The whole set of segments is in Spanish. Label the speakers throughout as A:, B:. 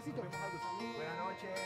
A: éxito.
B: Buenas noches.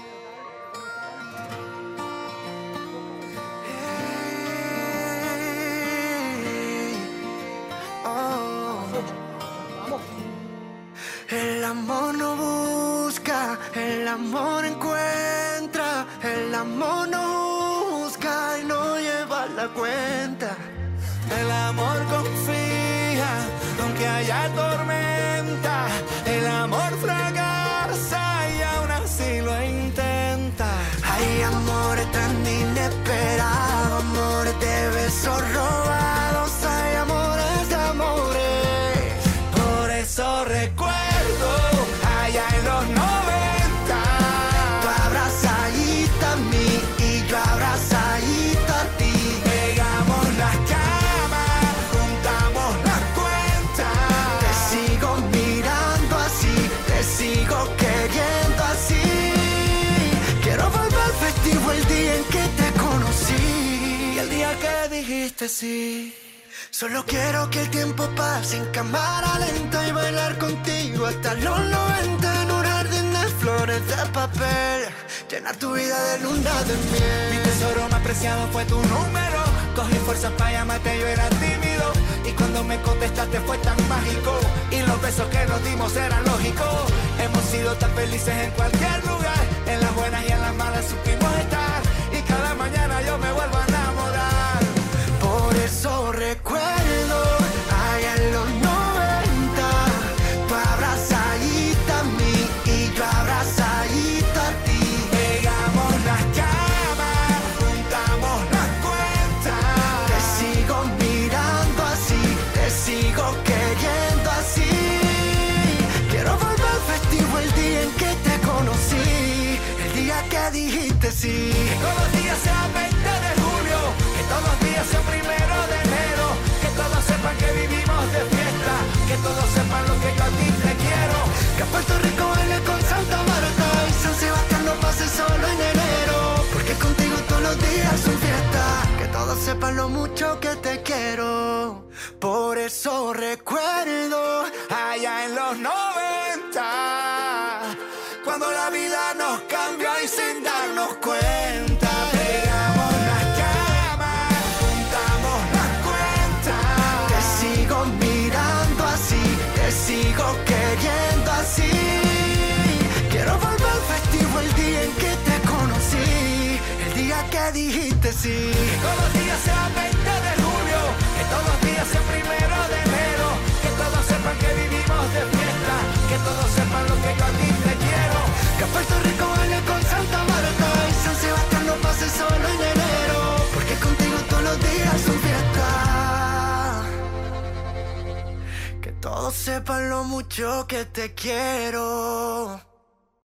C: El amor no busca, el amor encuentra. El amor no busca y no lleva la cuenta. El amor confía, aunque haya tormenta. El amor fracasa y aún así lo intenta. Hay amores tan inesperados, amores de besos robados. Hay amores de amores. Por eso recuerdo allá en los 90. Tú abrazadita a mí y yo abrazadita a ti. Pegamos las camas, juntamos las cuentas. Te sigo mirando así, te sigo queriendo así. Quiero volver festivo el día en que te conocí, el día que dijiste sí. Solo quiero que el tiempo pase en cámara lenta y bailar contigo hasta los 90 en un jardín de flores de papel, llenar tu vida de luna de miel. Mi tesoro más preciado fue tu número. Cogí fuerzas para llamarte, yo era tímido y cuando me contestaste fue tan mágico. Y los besos que nos dimos eran lógicos. Hemos sido tan felices en cualquier lugar, en las buenas y en las malas supimos estar. Y cada mañana yo me vuelvo a enamorar. Por eso recuerdo allá en los 90. Tú abrazadita a mí y yo abrazadita a ti. Pegamos las camas, juntamos las cuentas. Te sigo mirando así, te sigo queriendo así. Quiero volver festivo el día en que te conocí, el día que dijiste sí. Que todos los días sean 20 de julio, que todos los días sean 1 de enero. Que todos sepan que vivimos de fiesta, que todos sepan lo que yo a ti te quiero. Que a Puerto Rico baile con Santa Marta y San Sebastián no pase solo en enero, porque contigo todos los días son fiesta. Que todos sepan lo mucho que te quiero. Por eso recuerdo allá en los 90, cuando la vida nos cambió y sin darnos cuenta. Pegamos las camas, juntamos las cuentas. Te sigo mirando así, te sigo queriendo así. Quiero volver festivo el día en que te conocí, el día que dijiste sí. Que todos los días sean 20 de julio, que todos los días sean 1 de enero. Que todos sepan que vivimos de fiesta, que todos sepan lo que yo a ti te quiero. Que a Puerto Rico baile con Santa Marta y San Sebastián no pase solo en enero, porque contigo todos los días son fiesta. Que todos sepan lo mucho que te quiero.